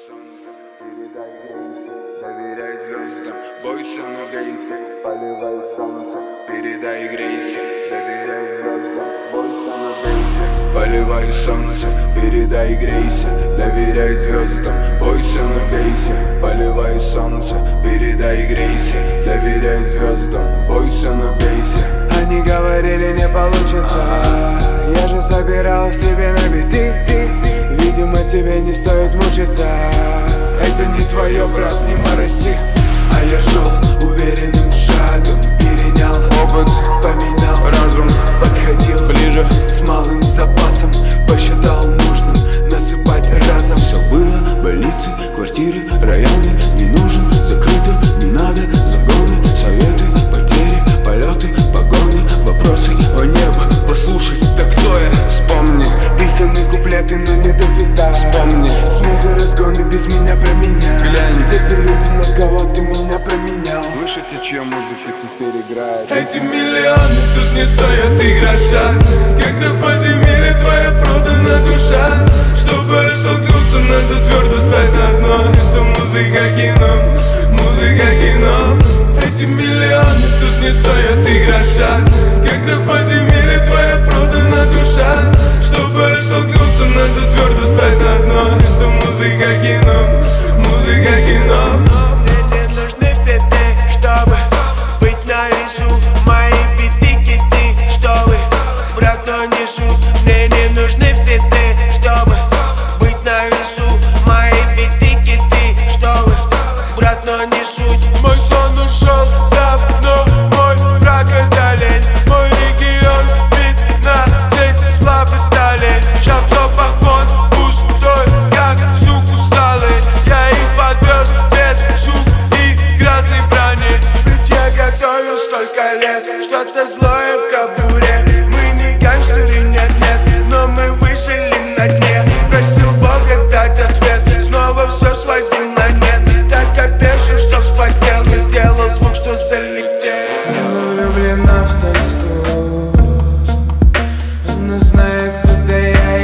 солнце, передай грейся, доверяй звездам, бойся, но грейся. Поливай солнце, передай грейся, доверяй звездам, бойся, но грейся. Поливай солнце, передай грейся, доверяй звездам, бойся, но бейся. Поливай солнце, передай грейся, доверяй звездам, бойся, но бейся. Они говорили, не получится, я же собирал в себе на биты. Видимо, тебе не стоит мучиться, это не твое, брат, не мороси. А я шел уверенным шагом, перенял Опыт, поменял разум, подходил ближе, с малым запасом, посчитал нужным насыпать разом. Все было, больницы, квартиры, районы, не нужен, закрыто, не надо, загоны, советы, потери, полеты, погоны, вопросы о небо. Послушай, да кто я? вспомни, Писаны куплеты, но не до фита. вспомни, Смех и разгоны без меня про меня. глянь, Где те люди, на кого ты меня променял? слышите, чья музыка теперь играет? Эти миллионы тут не стоят и гроша. Когда в подземелье твоя продана душа, чтобы оттолкнуться, надо твердо стать на дно. Это музыка кино, музыка кино. Эти миллионы тут не стоят и гроша. Когда в подземелье твоя продана душа, чтобы оттолкнуться, надо твердо стать на дно. Это музыка кино, музыка кино. Мне не нужны фиты, чтобы быть на весу. Мои биты киты, чтобы брат, но не шут. Мне не нужны фиты, чтобы быть на весу. Мои биты киты, чтобы брат, но не шут. Мой сон ушел давно, мой враг это лень. Мой регион 15 сплав и стали. Ща в топах вон пустой, как сук усталый. Я их подвез без сук и грязной брони. Ведь я готовил столько лет, что-то злое в кобуре. Мы не гангстеры, нет-нет, но мы выжили на дне. Просил Бога дать ответ, снова все сводил на нет. Так опешил, что вспотел, не сделал звук, что залетел. Она влюблена в тоску, она знает, куда я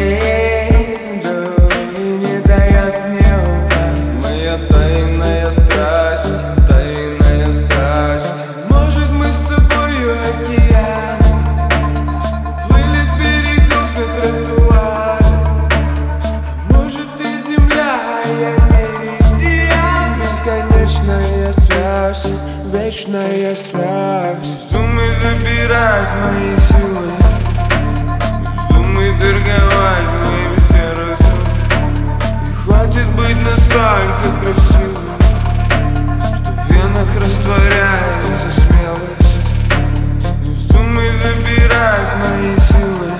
еду, и не дает мне упасть. Моя тайная страсть, тайная страсть. Может, мы с тобою океан, плыли с берегов на тротуар. Может, ты земля, а я меридиан. Бесконечная связь, вечная связь. Вздумай забирать мои силы, вздумай торговать моим сердцем. И хватит быть настолько красивым, что в венах растворяется смелость. Не вздумай забирать мои силы,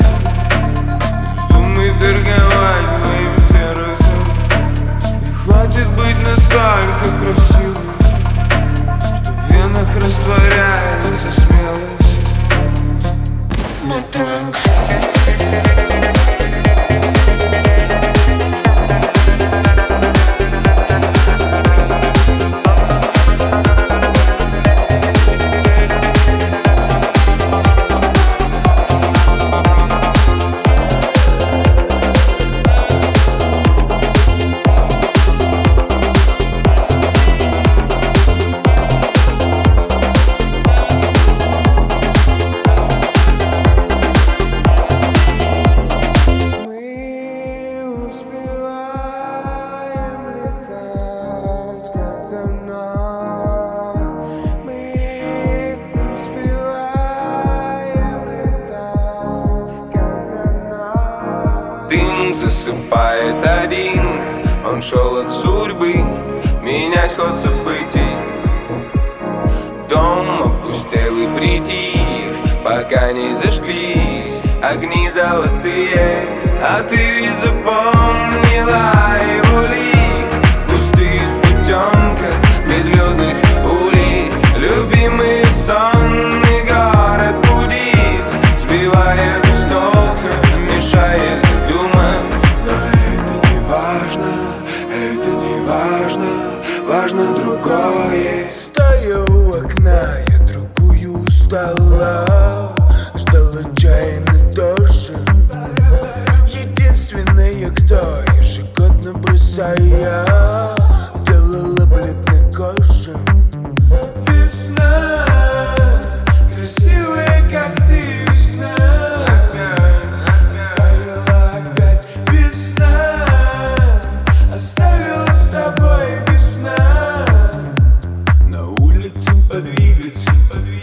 не вздумай торговать моим сердцем. И хватит быть настолько красивым, что в венах растворяется смелость. Мутранг. Дым засыпает один, он шел от судьбы менять ход событий. Дом опустел и притих, пока не зажглись огни золотые. А ты ведь запомнила его лик в густых потемках безлюдных улиц. Любимый сонный город будит, сбивает с толка, мешает думать. Но это не важно, это не важно, важно другое. Стою у окна, я другую устала, ждал отчаянно тоже. Единственное, кто ежегодно Вся я делала бледнокожим. Весна, красивая, как ты, весна. Оставила опять без сна, оставила с тобой без сна. На улице подвигаться.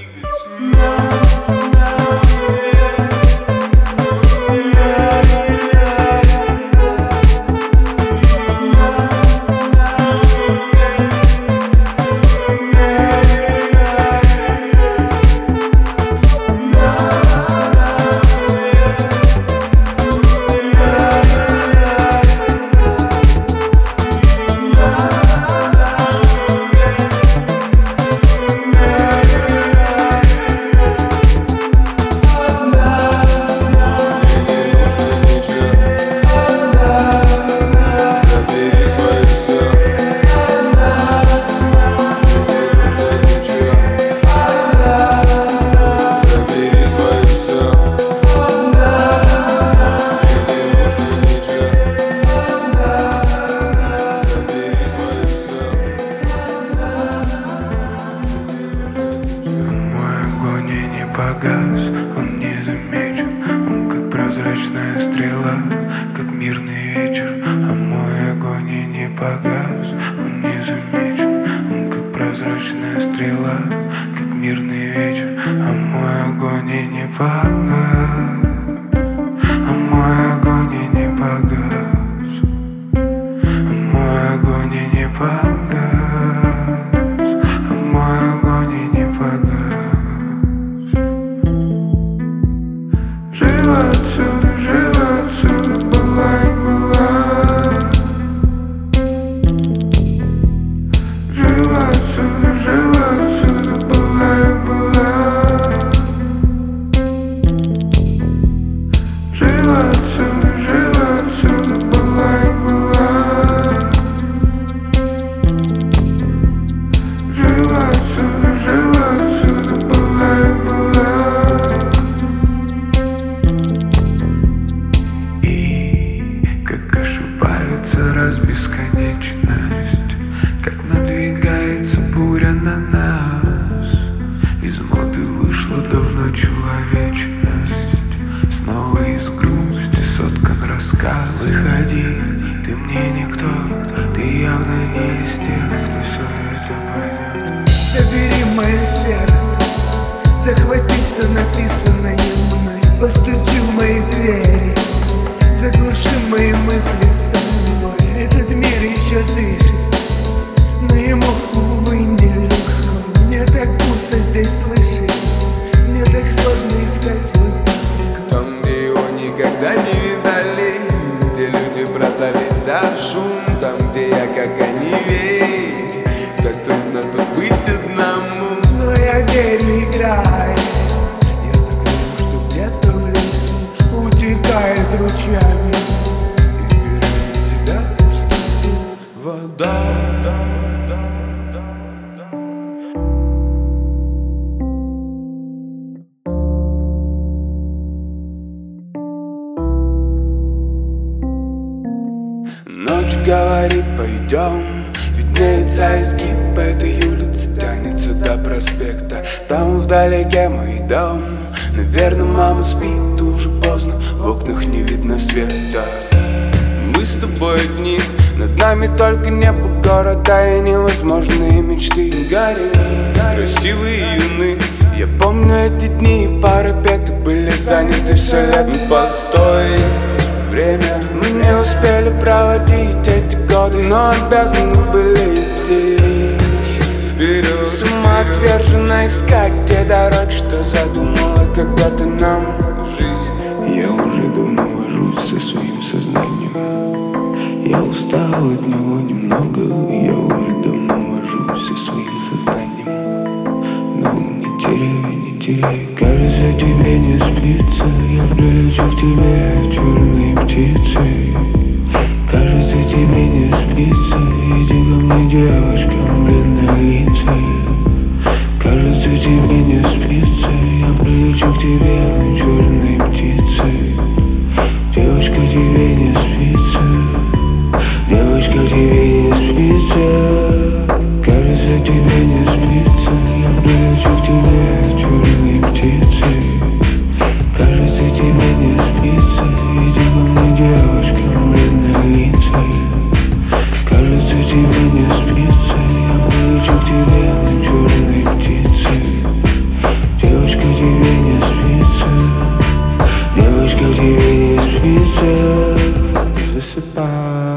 Погас, он не замечен, он как прозрачная стрела, как мирный вечер. А мой огонь и не погас, он не замечен, он как прозрачная стрела, как мирный вечер. А мой огонь и не погас, а мой огонь и не погас, а мой огонь и не погас, а мой огонь и не погас. Живо отсюда, была и была. Живо отсюда, была и была. Живо отсюда, была и была. Живо отсюда, была и была. Раз бесконечность, как надвигается буря на нас. Из моды вышла давно человечность, снова из грусти соткан рассказ. Выходи, ты мне никто, ты явно не из тех, кто все это поймет. Забери мое сердце, захвати все написанное мной. Постучи в мои двери, заглуши мои мысли собой. Этот мир еще дышит, но ему, увы, нелегко. Мне так пусто здесь слышать, мне так сложно искать свой путь. Там, где его никогда не видали, где люди продались за шум. Там, где я, как они, весь. Так трудно тут быть одному. Но я верю, играя. Я так верю, что где-то в лесу утекает ручьями и берет себя вода. Ночь говорит, пойдем. Виднеется изгиб этой улицы, тянется до проспекта. Там вдалеке мой дом. Наверное, мама спит, уже поздно, в окнах не видно света. Мы с тобой одни, над нами только небо, города и невозможные мечты. Горим, красивые и юны. Я помню эти дни, парапеты были заняты все лето. Ну постой, время, мы не успели проводить эти годы, но обязаны были идти вперед. Самоотверженно искать те дороги, что задумала когда-то нам жизнь. Я уже давно вожусь со своим сознанием. Я устал от него немного. Я уже давно вожусь со своим сознанием. Но не теряй, кажется, тебе не спится. Я прилечу к тебе черной птицей. Кажется, тебе не спится. Иди ко мне, девочка, бледнолицая. Кажется, тебе не спится. Я прилечу к тебе черной птицей. Девочка, тебе не спится. Девочка, тебе не спится, кажется, тебе не спится. Я прилечу к тебе черной птицей. Кажется, тебе не спится. Иди ко мне, девушка, бледнолицей. Кажется, тебе не спится. Я прилечу к тебе черной птицей. Девушка, тебе не спится. Девушка, тебе не спится. Засыпай.